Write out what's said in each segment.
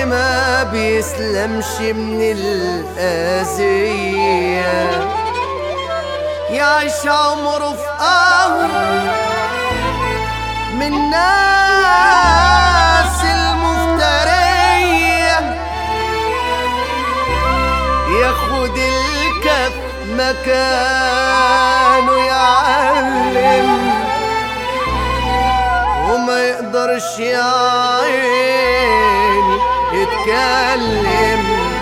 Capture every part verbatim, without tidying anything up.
ما بيسلمش من الأذية، يعيش عمره في قهر من ناس المفترية، ياخد الكف مكانه يعلم وما يقدرش يا عيني يتكلم.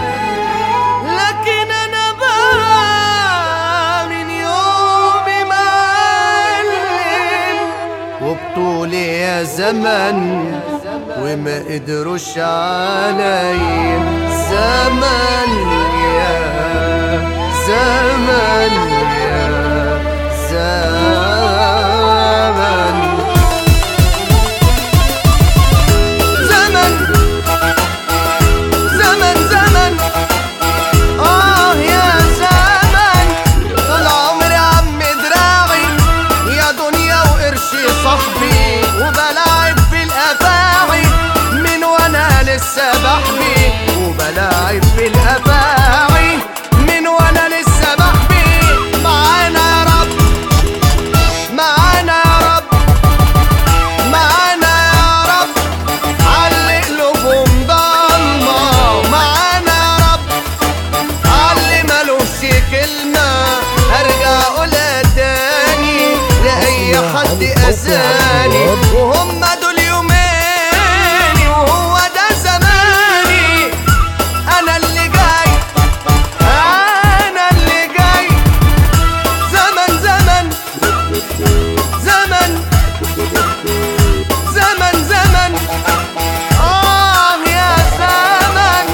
لكن انا بقى من يومي معلم وبطولي يا زمن وما قدروش عليا. زمن يا زمن يا زمن زمن زمن زمن آه يا زمن. طول عمري عم دراعي يا دنيا وقرشي صاحبي، وبلاعب في الأفاعي من وانا لسه بحبي، وبلاعب في الأفاعي من وانا لسه بحبي. معانا يا رب معانا يا رب معانا يا رب علي قلوبهم ضلمة. معانا يا رب علي ملوش كلمة ارجع اقولها تاني لأي حد أذاني، وهم دول يوميني وهو ده زماني. أنا اللي جاي أنا اللي جاي. زمن زمن زمن زمن زمن آه يا زمن.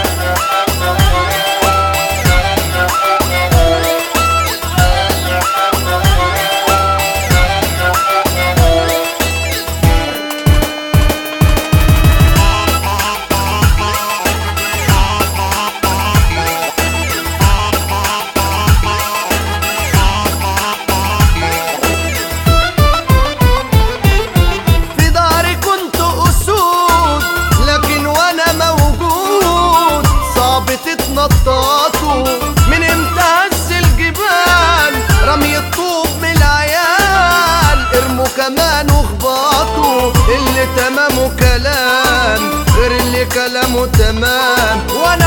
في ظهري كنت أسود لكن وأنا موجود صعب تتنططوا. من امتى هز الجبال رمي الطوب من العيال، ارموا كمان واخبطوا اللي تمامه كلام غير اللي كلامه تمام. وأنا